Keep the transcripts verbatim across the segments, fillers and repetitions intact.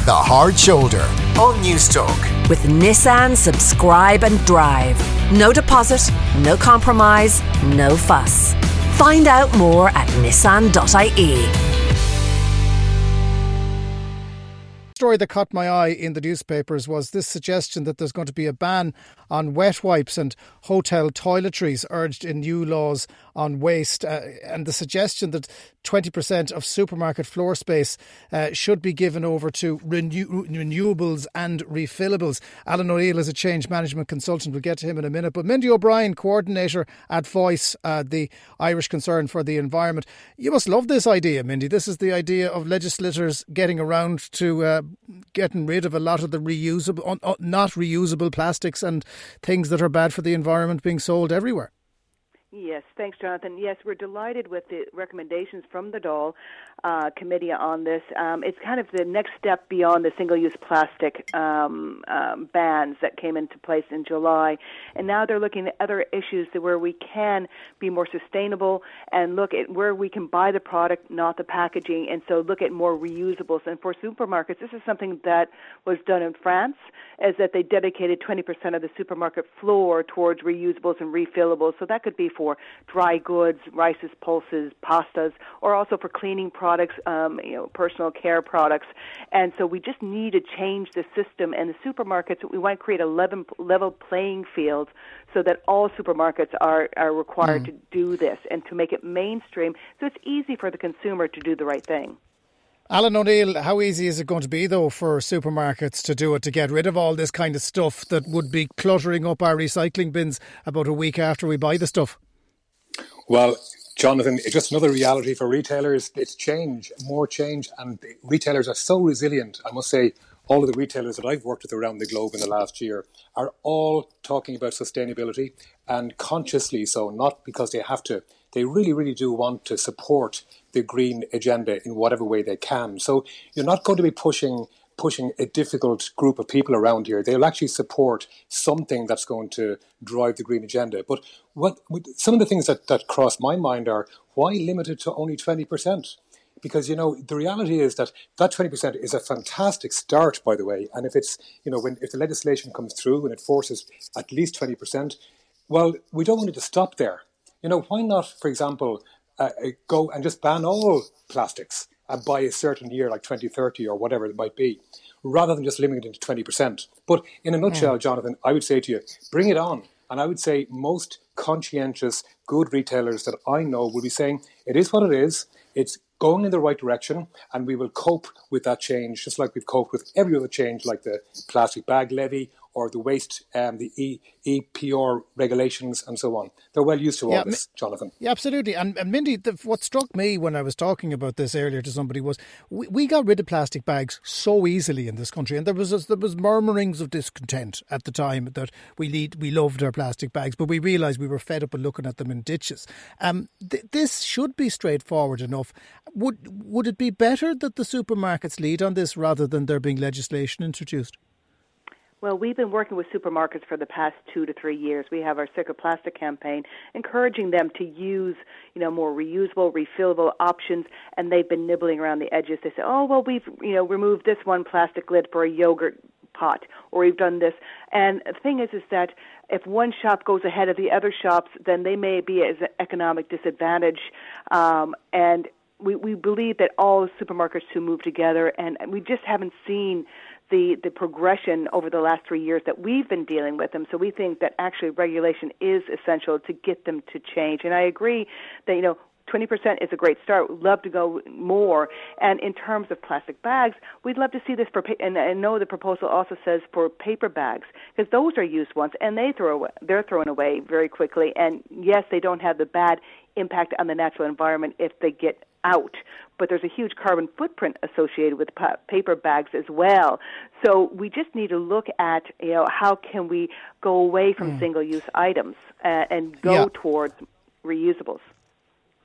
The Hard Shoulder on Newstalk. With Nissan Subscribe and Drive. No deposit, no compromise, no fuss. Find out more at nissan dot I E. Story that caught my eye in the newspapers was this suggestion that there's going to be a ban on wet wipes and hotel toiletries urged in new laws on waste, uh, and the suggestion that twenty percent of supermarket floor space uh, should be given over to renew- renewables and refillables. Alan O'Neill is a change management consultant. We'll get to him in a minute. But Mindy O'Brien, coordinator at Voice, uh, the Irish Concern for the Environment. You must love this idea, Mindy. This is the idea of legislators getting around to uh, getting rid of a lot of the reusable, uh, not reusable plastics and things that are bad for the environment being sold everywhere. Yes, thanks, Jonathan. Yes, we're delighted with the recommendations from the Dáil uh, committee on this. Um, it's kind of the next step beyond the single-use plastic um, um, bans that came into place in July. And now they're looking at other issues where we can be more sustainable and look at where we can buy the product, not the packaging, and so look at more reusables. And for supermarkets, this is something that was done in France, is that they dedicated twenty percent of the supermarket floor towards reusables and refillables. So that could be for dry goods, rices, pulses, pastas, or also for cleaning products, um, you know, personal care products. And so we just need to change the system. And the supermarkets, we want to create a level, level playing field so that all supermarkets are, are required mm. to do this and to make it mainstream so it's easy for the consumer to do the right thing. Alan O'Neill, how easy is it going to be, though, for supermarkets to do it, to get rid of all this kind of stuff that would be cluttering up our recycling bins about a week after we buy the stuff? Well, Jonathan, it's just another reality for retailers. It's change, more change, and retailers are so resilient. I must say, all of the retailers that I've worked with around the globe in the last year are all talking about sustainability, and consciously so, not because they have to. They really, really do want to support the green agenda in whatever way they can. So you're not going to be pushing pushing a difficult group of people around here. They'll actually support something that's going to drive the green agenda. But what some of the things that, that cross my mind are, why limit it to only twenty percent? Because, you know, the reality is that that twenty percent is a fantastic start, by the way. And if it's, you know, when if the legislation comes through and it forces at least twenty percent, well, we don't want it to stop there. You know, why not, for example, uh, go and just ban all plastics uh, by a certain year, like twenty thirty or whatever it might be, rather than just limiting it to twenty percent. But in a nutshell, Jonathan, I would say to you, bring it on. And I would say most conscientious, good retailers that I know will be saying, it is what it is. It's going in the right direction, and we will cope with that change, just like we've coped with every other change, like the plastic bag levy or the waste, um, the e- E P R regulations and so on. They're well used to all yeah, this, Jonathan. Yeah, absolutely. And, and Mindy, the, what struck me when I was talking about this earlier to somebody was we, we got rid of plastic bags so easily in this country, and there was a, there was murmurings of discontent at the time that we need, we loved our plastic bags, but we realised we were fed up of looking at them in ditches. Um, th- this should be straightforward enough. Would would it be better that the supermarkets lead on this rather than there being legislation introduced? Well, we've been working with supermarkets for the past two to three years. We have our Sick of Plastic campaign, encouraging them to use, you know, more reusable, refillable options, and they've been nibbling around the edges. They say, oh, well, we've, you know, removed this one plastic lid for a yogurt pot, or we've done this. And the thing is, is that if one shop goes ahead of the other shops, then they may be at an economic disadvantage, um, and we, we believe that all supermarkets should move together, and we just haven't seen the, the progression over the last three years that we've been dealing with them. So we think that actually regulation is essential to get them to change. And I agree that, you know, twenty percent is a great start. We'd love to go more. And in terms of plastic bags, we'd love to see this for, and I know the proposal also says for paper bags, because those are used once and they throw away, they're thrown away very quickly. And yes, they don't have the bad impact on the natural environment if they get out, but there's a huge carbon footprint associated with pa- paper bags as well. So we just need to look at, you know, how can we go away from mm. single-use items uh, and go yeah. towards reusables.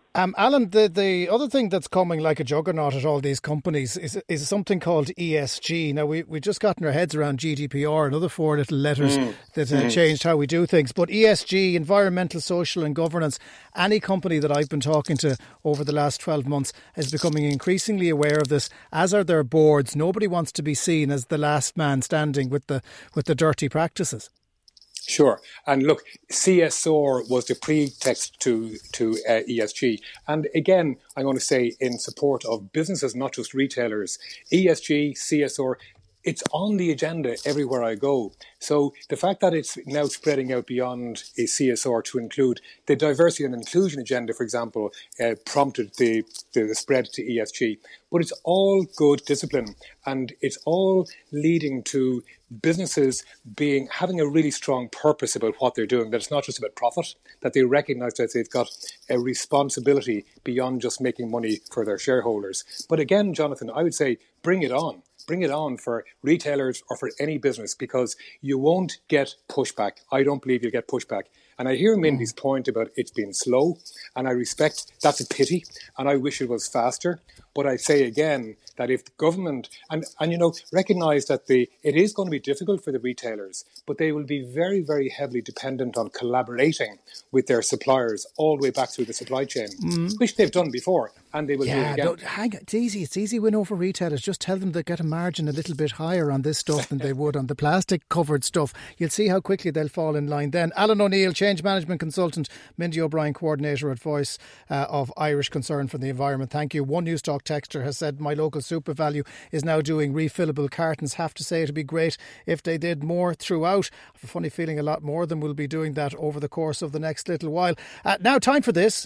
Um, Alan, the, the other thing that's coming like a juggernaut at all these companies is is something called E S G. Now, we we just gotten our heads around G D P R, another four little letters mm. that uh, mm. changed how we do things. But E S G, environmental, social and governance, any company that I've been talking to over the last twelve months is becoming increasingly aware of this, as are their boards. Nobody wants to be seen as the last man standing with the with the dirty practices. Sure. And look, C S R was the pretext to, to uh, E S G. And again, I'm going to say in support of businesses, not just retailers, E S G, C S R, it's on the agenda everywhere I go. So the fact that it's now spreading out beyond a C S R to include the diversity and inclusion agenda, for example, uh, prompted the, the, the spread to E S G. But it's all good discipline, and it's all leading to businesses being having a really strong purpose about what they're doing, that it's not just about profit, that they recognise that they've got a responsibility beyond just making money for their shareholders. But again, Jonathan, I would say bring it on. Bring it on for retailers or for any business, because you won't get pushback. I don't believe you'll get pushback. And I hear Mindy's point about it's been slow, and I respect that's a pity, and I wish it was faster. But I say again that if the government, and, and you know, recognise that the it is going to be difficult for the retailers, but they will be very, very heavily dependent on collaborating with their suppliers all the way back through the supply chain, mm. which they've done before, and they will yeah, do it again. No, hang on. It's easy. It's easy win over retailers. Just tell them to get a margin a little bit higher on this stuff than they would on the plastic covered stuff. You'll see how quickly they'll fall in line then. Alan O'Neill, Change Management Consultant, Mindy O'Brien, Coordinator at Voice uh, of Irish Concern for the Environment. Thank you. One Newstalk texter has said, my local Super Value is now doing refillable cartons. Have to say it'd be great if they did more throughout. I have a funny feeling a lot more of them will be doing that over the course of the next little while. Uh, now, time for this.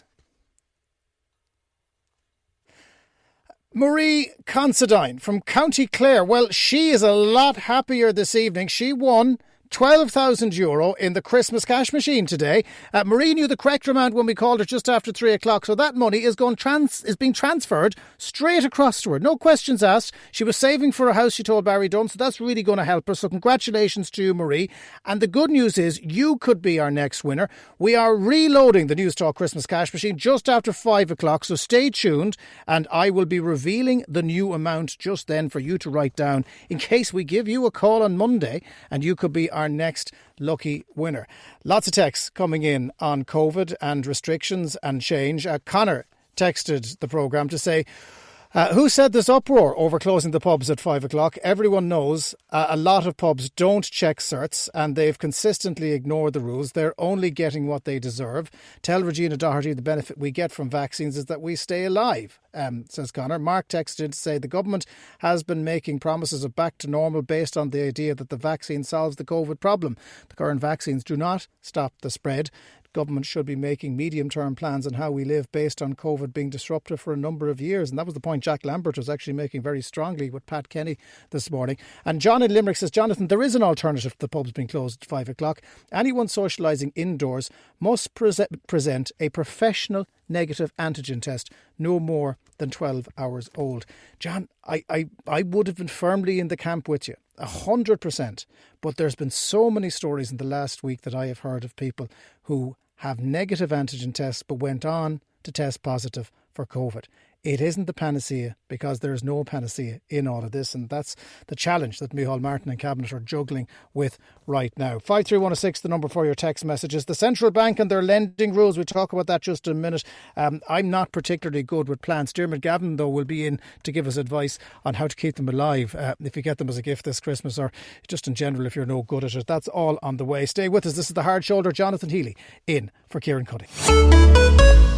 Marie Considine from County Clare. Well, she is a lot happier this evening. She won twelve thousand euro in the Christmas cash machine today. Uh, Marie knew the correct amount when we called her just after three o'clock, so that money is going trans is being transferred straight across to her. No questions asked. She was saving for a house, she told Barry Dunn, so that's really going to help her. So congratulations to you, Marie. And the good news is you could be our next winner. We are reloading the Newstalk Christmas cash machine just after five o'clock, so stay tuned, and I will be revealing the new amount just then for you to write down in case we give you a call on Monday and you could be our next lucky winner. Lots of texts coming in on COVID and restrictions and change. Uh, Connor texted the programme to say, Uh, who said this uproar over closing the pubs at five o'clock? Everyone knows uh, a lot of pubs don't check certs and they've consistently ignored the rules. They're only getting what they deserve. Tell Regina Doherty the benefit we get from vaccines is that we stay alive, um, says Connor. Mark texted to say the government has been making promises of back to normal based on the idea that the vaccine solves the COVID problem. The current vaccines do not stop the spread. Government should be making medium-term plans on how we live based on COVID being disruptive for a number of years. And that was the point Jack Lambert was actually making very strongly with Pat Kenny this morning. And John in Limerick says, Jonathan, there is an alternative to the pubs being closed at five o'clock. Anyone socialising indoors must pre- present a professional negative antigen test, no more than twelve hours old. John, I, I, I would have been firmly in the camp with you, a hundred percent. But there's been so many stories in the last week that I have heard of people who have negative antigen tests but went on to test positive for COVID. It isn't the panacea, because there is no panacea in all of this, and that's the challenge that Micheál Martin and Cabinet are juggling with right now. five three one oh six, the number for your text messages. The Central Bank and their lending rules, we'll talk about that just in a minute. Um, I'm not particularly good with plants. Dermot Gavin, though, will be in to give us advice on how to keep them alive uh, if you get them as a gift this Christmas, or just in general if you're no good at it. That's all on the way. Stay with us. This is The Hard Shoulder. Jonathan Healy in for Kieran Cuddy.